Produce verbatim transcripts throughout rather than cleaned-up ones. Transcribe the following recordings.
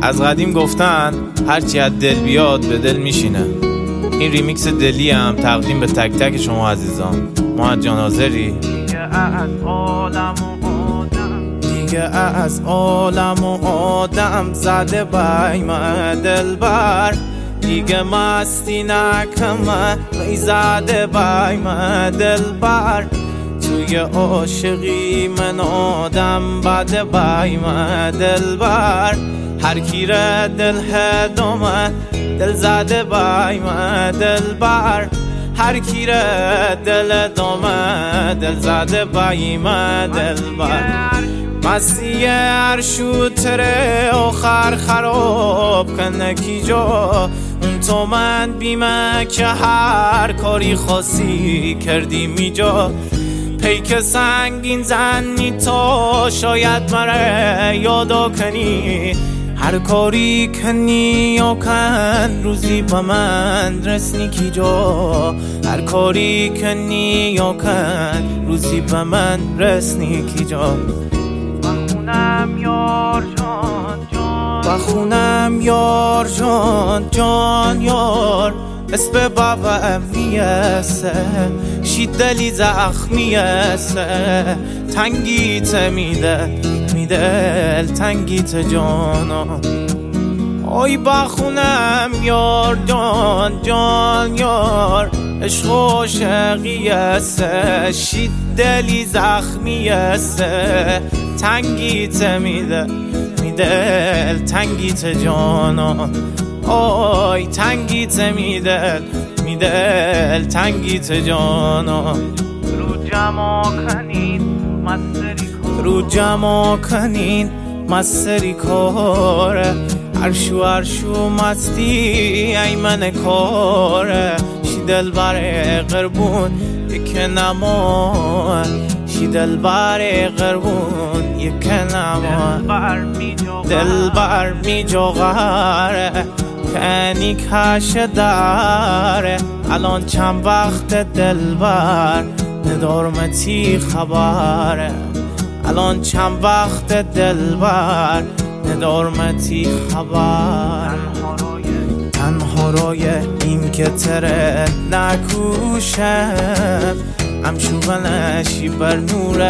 از قدیم گفتن هرچی از دل بیاد به دل میشینه. این ریمیکس دلی هم تقدیم به تک تک شما عزیزان. ما جان حاضری دیگه از عالم و آدم، دیگه از عالم و آدم زده بایم دلبر، دیگه مستی نکمه می زده بایم دلبر، توی عاشقی من آدم بده بایم دلبر، هر کی را دل هدامه دل زده بایم دلبر، هر کی را دل دامه دل زده بایم دلبر، مستی عرشو تره آخر خراب کنه کی جا، اون تو من بیمه که هر کاری خاصی کردی می جا، پیک سنگین زنی تا شاید مره یادا کنی، هر کاری کنی یا کن روزی با من رسنی کی جا، هر کاری کنی یا کن روزی با من رسنی کی جا، بخونم یار جان جان، بخونم یار جان جان یار، اسم بابا میسه شی دلی زخمیسه، تنگیت میده میدل تنگیت جانا، آی بخونم یار جان جان یار، عشق و عاشقیسه شی دلی زخمیسه، تنگیت میده میدل تنگیت جانا، آی تنگیت میدل میدل تنگیت جانا، رو جمع کنین مستری کار، رو جمع کنین مستری کاره، عرشو عرشو مستی ایمن کاره، شی دل بر قربون یک نما، شی دل بر قربون یک نما، دل بر می جوغره کنی کش داره، الان چند وقت دلبر ندارمتی خبره، الان چند وقت دلبر ندارمتی خبر، تنها رای این که تره نکوشم، همشوغنشی بر نور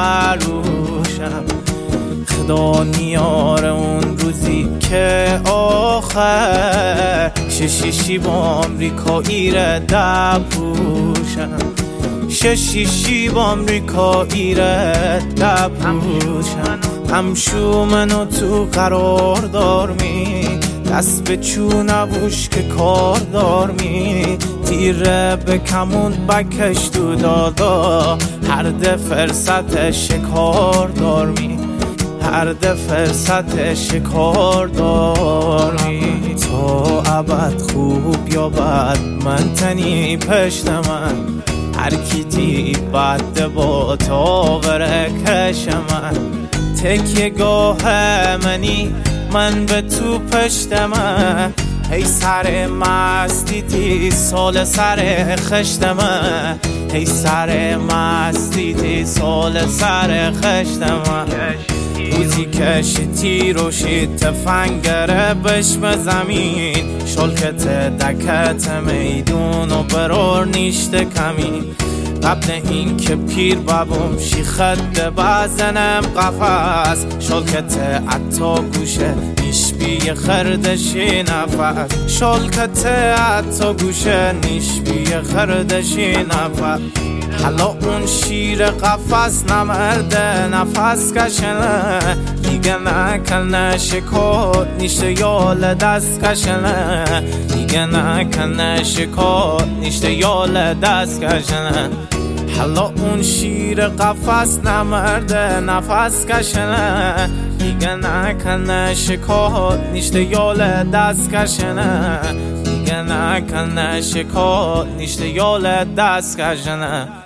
بروشم، خدا نیار اون روزی که آخر ششیشی با امریکایی را دپوشم، ششیشی با امریکایی را دپوشم، همشو منو تو قرار دار می، دست به چو نبوش که کار دار می، تیره به کمون بکش تو دادا، هر ده فرصت شکار دار می، هر ده فرصت شکار داری، تا ابد خوب یا بد من تنی پشت من، هر کی دی بد با تا برکش من، تکیه گاه منی من به تو پشت من، هی سر مستی تی سال سر خشت من، هی سر مستی تی سال سر خشت من، روزی کشتی روشی تفنگره بشم زمین، شلکت دکت میدون و برور نیشت کمین، قبل این که پیر بابم شی خد بزنم قفص، شلکت عطا گوشه نیش بی خردشی نفس، شلکت عطا گوشه نیش بی خردشی نفس، حالا اون شیر قفص نمرده نفس کشنه، دیگه نکنه شکار نیشته یال دست کشنه، دیگه نکنه شکار نیشته یال دست کشنه، حالا اون شیر قفص نمرده نفس کشنه، دیگه نکنه شکار نیشته یال دست کشنه، دیگه نکنه شکار نیشته یال دست کشنه.